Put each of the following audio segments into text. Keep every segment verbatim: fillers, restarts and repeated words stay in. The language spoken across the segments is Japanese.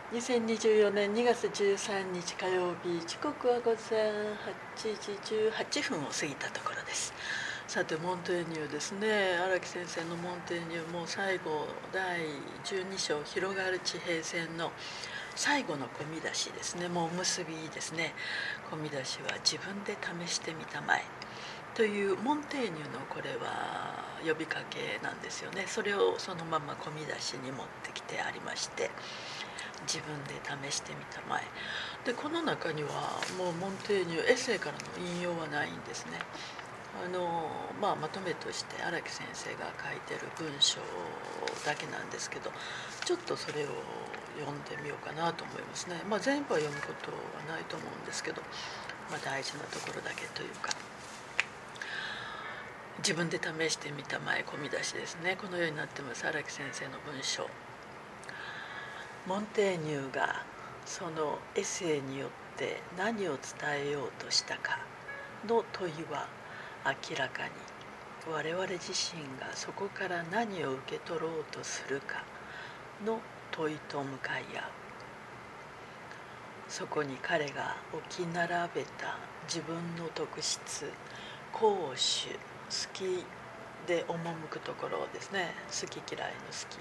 にせんにじゅうよねんにがつじゅうさんにち火曜日、時刻は午前はちじじゅうはっぷんを過ぎたところです。さてモンテーニューですね。荒木先生のモンテーニューも最後だいじゅうに章広がる地平線の最後の込み出しですね。もう結びですね。込み出しは自分で試してみたまえというモンテーニューのこれは呼びかけなんですよね。それをそのまま込み出しに持ってきてありまして、自分で試してみたまえで、この中にはもうモンテーニューエッセイからの引用はないんですね。あの、まあ、まとめとして荒木先生が書いてる文章だけなんですけど、ちょっとそれを読んでみようかなと思いますね。まあ、全部は読むことはないと思うんですけど、まあ、大事なところだけというか、自分で試してみたまえ込み出しですね。このようになってます。荒木先生の文章。モンテーニューがそのエッセイによって何を伝えようとしたかの問いは、明らかに我々自身がそこから何を受け取ろうとするかの問いと向かい合う。そこに彼が置き並べた自分の特質、好趣、好きで赴くところですね。好き嫌いの好き、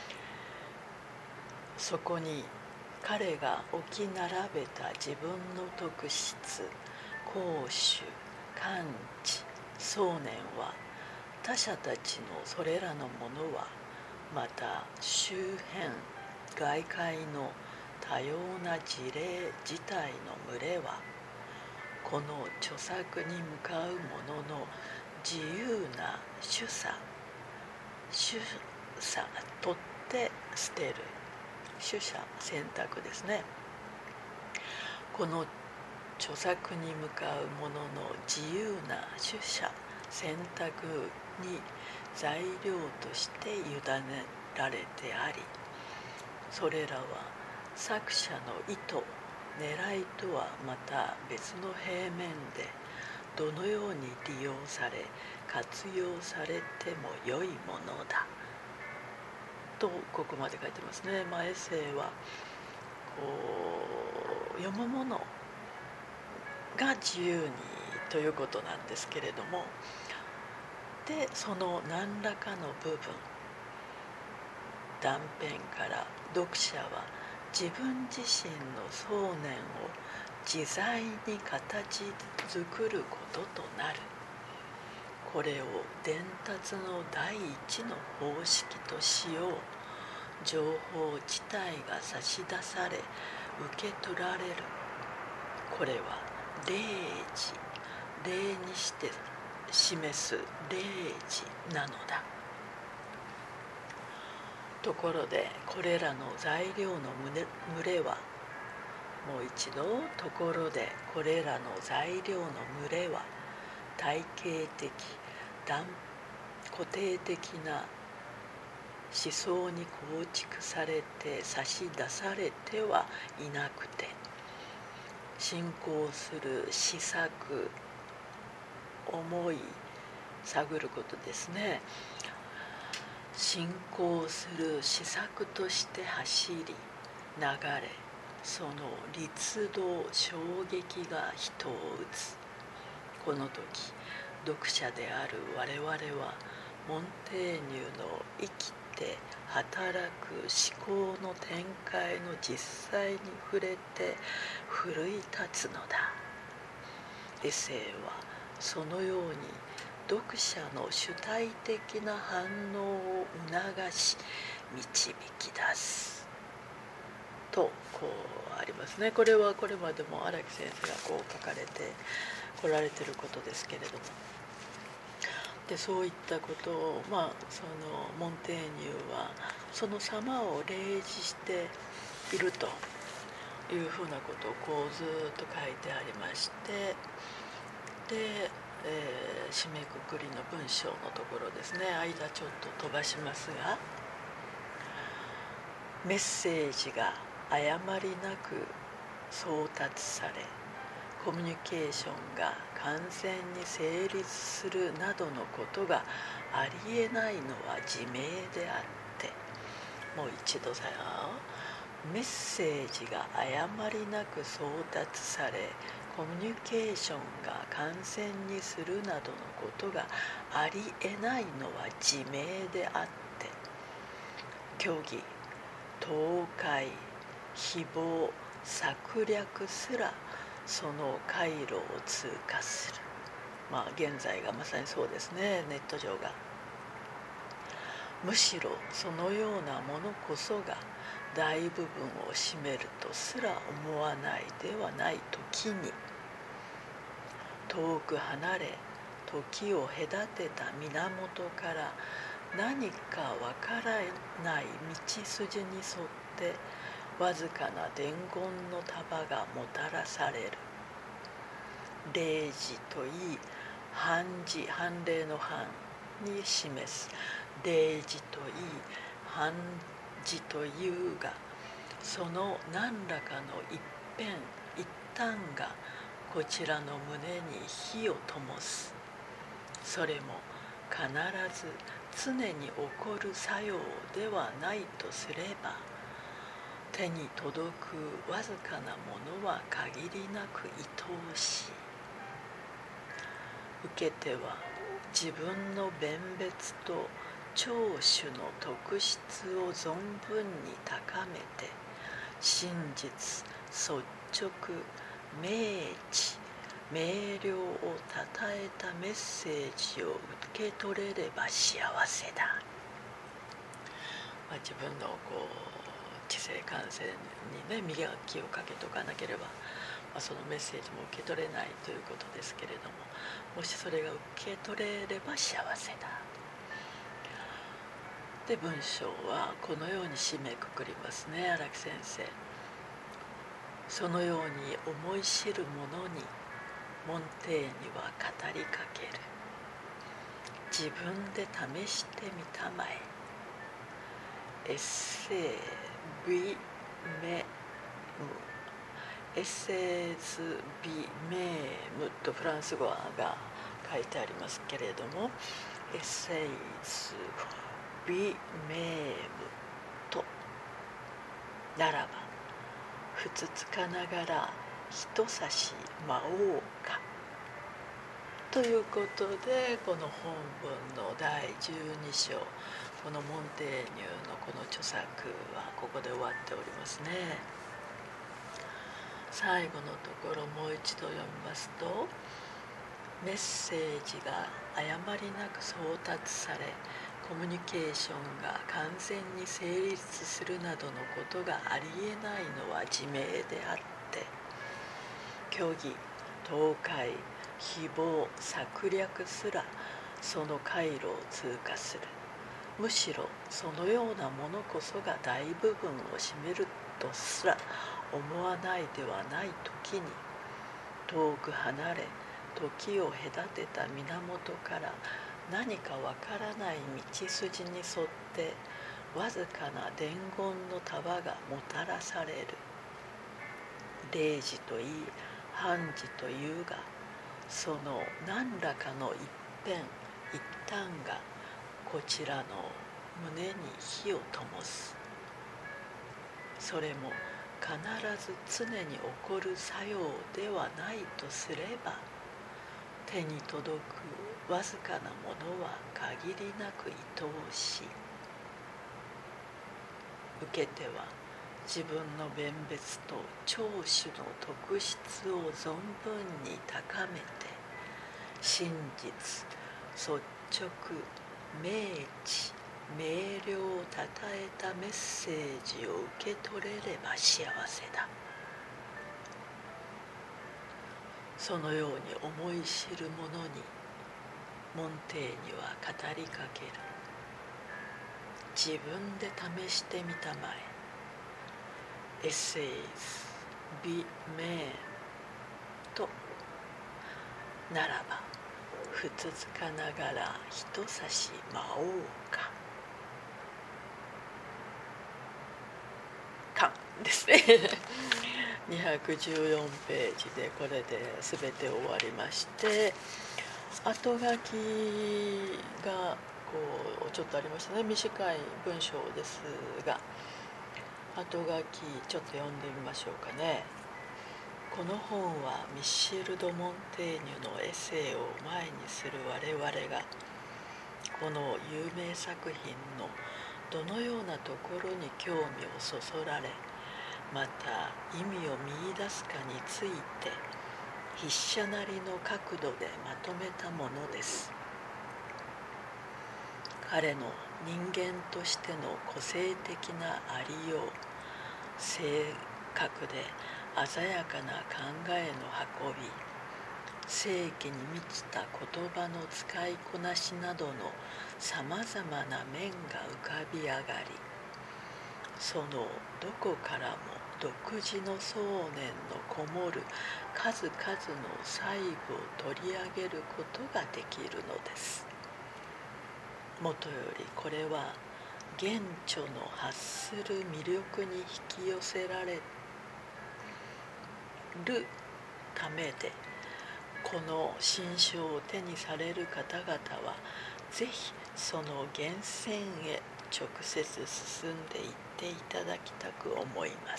そこに彼が置き並べた自分の特質、好趣、感知、想念は、他者たちのそれらのものは、また周辺外界の多様な事例自体の群れは、この著作に向かうものの自由な取捨取捨取って捨てる、取捨選択ですね。この著作に向かうものの自由な取捨選択に材料として委ねられてあり、それらは作者の意図、狙いとはまた別の平面でどのように利用され活用されてもよいものだと、ここまで書いてますね。まあ、エッセイはこう読むものが自由にということなんですけれども、でその何らかの部分、断片から読者は自分自身の想念を自在に形作ることとなる。これを伝達の第一の方式としよう。情報自体が差し出され受け取られる。これは例示、例にして示す例示なのだ。ところでこれらの材料の群れは、もう一度、ところでこれらの材料の群れは体系的、固定的な思想に構築されて差し出されてはいなくて、進行する思索、思い、探ることですね。進行する思索として走り、流れ、その律動、衝撃が人を打つ。この時、読者である我々はモンテーニューの生きて働く思考の展開の実際に触れて奮い立つのだ。エッセイはそのように読者の主体的な反応を促し導き出すと、こうありますね。これはこれまでも荒木先生がこう書かれて来られていることですけれども、でそういったことを、まあ、そのモンテーニューはその様を例示しているというふうなことをこうずっと書いてありまして、で、えー、締めくくりの文章のところですね、間ちょっと飛ばしますが、メッセージが誤りなく送達され、コミュニケーションが完全に成立するなどのことがありえないのは自明であって、もう一度だよ。 メッセージが誤りなく送達され、コミュニケーションが完全にするなどのことがありえないのは自明であって、虚偽、倒壊、誹謗、策略すらその回路を通過する。まあ現在がまさにそうですね、ネット上が。むしろそのようなものこそが大部分を占めるとすら思わないではない時に、遠く離れ時を隔てた源から何かわからない道筋に沿ってわずかな伝言の束がもたらされる。例示といい、判事、判例の判に示す例示といい、判事というが、その何らかの一辺一端がこちらの胸に火を灯す。それも必ず常に起こる作用ではないとすれば、手に届くわずかなものは限りなく愛おしい。受けては自分の弁別と聴取の特質を存分に高めて、真実、率直、明知、明瞭をたたえたメッセージを受け取れれば幸せだ。まあ、自分のこう知性感性にね磨きをかけとかなければ、まあ、そのメッセージも受け取れないということですけれども、もしそれが受け取れれば幸せだ。で文章はこのように締めくくりますね、荒木先生。そのように思い知る者に門弟には語りかける。自分で試してみたまえ。エッセイビメム、エッセイズビメムとフランス語が書いてありますけれども、エッセイズビメムとならば、ふつつかながら人差し魔王かということで、この本文のだいじゅうに章、このモンテーニュのこの著作はここで終わっておりますね。最後のところもう一度読みますと、メッセージが誤りなく送達され、コミュニケーションが完全に成立するなどのことがありえないのは自明であって、虚偽、倒壊、誹謗、策略すらその回路を通過する。むしろそのようなものこそが大部分を占めるとすら思わないではない時に、遠く離れ時を隔てた源から何かわからない道筋に沿ってわずかな伝言の束がもたらされる。例示といい、判事というが、その何らかの一辺一端がこちらの胸に火を灯す。それも必ず常に起こる作用ではないとすれば、手に届くわずかなものは限りなく愛おしい。受けては自分の弁別と聴取の特質を存分に高めて、真実、率直、明知、明瞭をたたえたメッセージを受け取れれば幸せだ。そのように思い知る者に門弟には語りかける。自分で試してみたまえ。エッセイズビメンとならば、ふつつかながら人差し魔王か。かですねにひゃくじゅうよんページでこれで全て終わりまして、後書きがこうちょっとありましたね。短い文章ですが、 後書きちょっと読んでみましょうかね。この本はミッシェル・ド・モンテーニュのエッセイを前にする我々がこの有名作品のどのようなところに興味をそそられ、また意味を見出すかについて筆者なりの角度でまとめたものです。彼の人間としての個性的なありよう、正確で鮮やかな考えの運び、世紀に満ちた言葉の使いこなしなどのさまざまな面が浮かび上がり、そのどこからも独自の想念のこもる数々の細部を取り上げることができるのです。もとよりこれは原著の発する魅力に引き寄せられるためで、この新書を手にされる方々はぜひその源泉へ直接進んでいっていただきたく思います。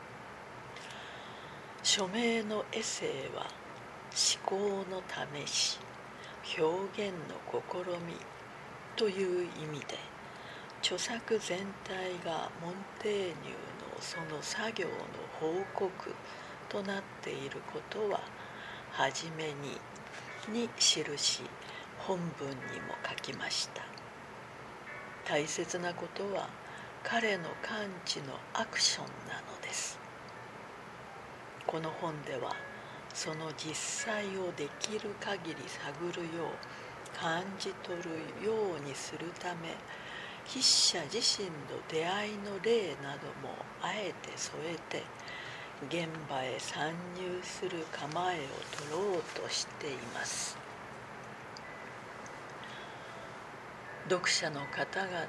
署名のエッセイは思考の試し、表現の試みという意味で、著作全体がモンテーニュのその作業の報告となっていることははじめにに記し、本文にも書きました。大切なことは彼の感知のアクションなのです。この本ではその実際をできる限り探るよう感じ取るようにするため、筆者自身の出会いの例などもあえて添えて現場へ参入する構えを取ろうとしています。読者の方が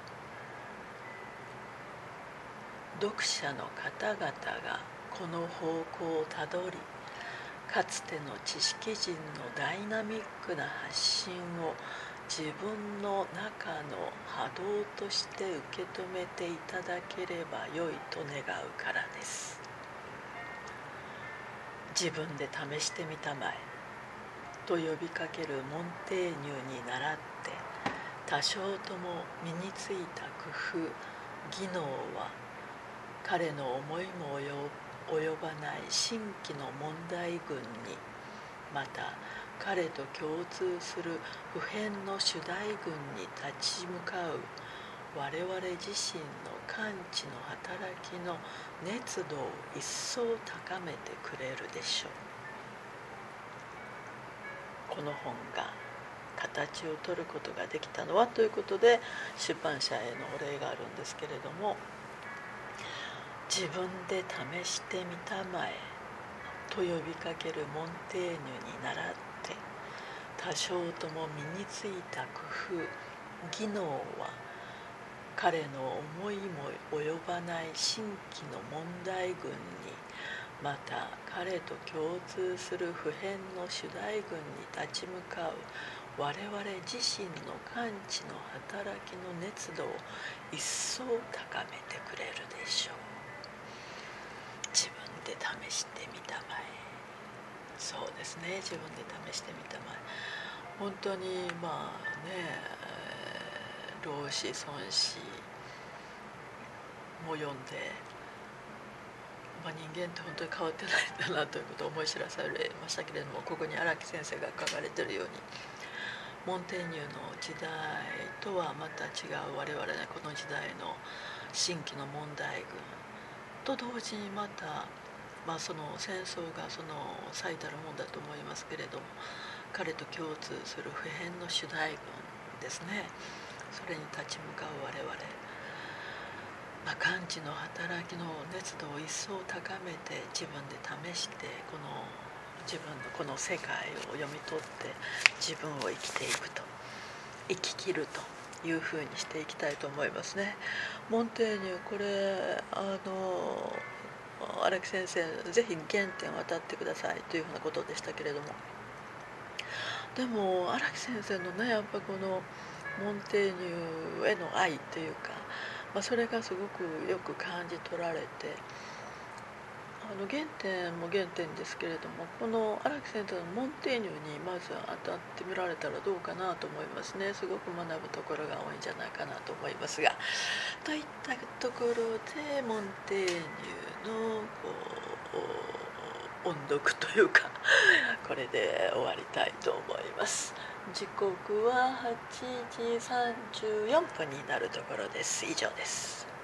読者の方々がこの方向をたどり、かつての知識人のダイナミックな発信を自分の中の波動として受け止めていただければよいと願うからです。自分で試してみたまえと呼びかけるモンテーニュに倣って、多少とも身についた工夫、技能は彼の思いも及ばない新規の問題群に、また彼と共通する普遍の主題群に立ち向かう我々自身の感知の働きの熱度を一層高めてくれるでしょう。この本が形を取ることができたのはということで、出版社へのお礼があるんですけれども、自分で試してみたまえと呼びかけるモンテーニュに倣って、多少とも身についた工夫、技能は彼の思いも及ばない新規の問題群に、また彼と共通する普遍の主題群に立ち向かう我々自身の感知の働きの熱度を一層高めてくれるでしょう。自分で試してみたまえ。そうですね、自分で試してみたまえ。本当にまあね、老子孫子も読んで、まあ、人間って本当に変わってないんだなということを思い知らされましたけれども、ここに荒木先生が書かれているように、モンテーニュの時代とはまた違う我々ね、この時代の新規の問題群と同時に、また、まあ、その戦争がその最たるものだと思いますけれども、彼と共通する普遍の主題群ですね、それに立ち向かう我々、まあ、感知の働きの熱度を一層高めて、自分で試して、この自分のこの世界を読み取って自分を生きていくと、生き切るというふうにしていきたいと思いますね。モンテーニュ、これあの荒木先生ぜひ原点を当たってくださいというふうなことでしたけれども、でも荒木先生のね、やっぱこのモンテーニュへの愛というか、 まあ、それがすごくよく感じ取られて、あの原点も原点ですけれども、この荒木先生のモンテーニュにまず当たってみられたらどうかなと思いますね。すごく学ぶところが多いんじゃないかなと思いますが、といったところでモンテーニュのこう音読というかこれで終わりたいと思います。時刻ははちじさんじゅうよんぷんになるところです。以上です。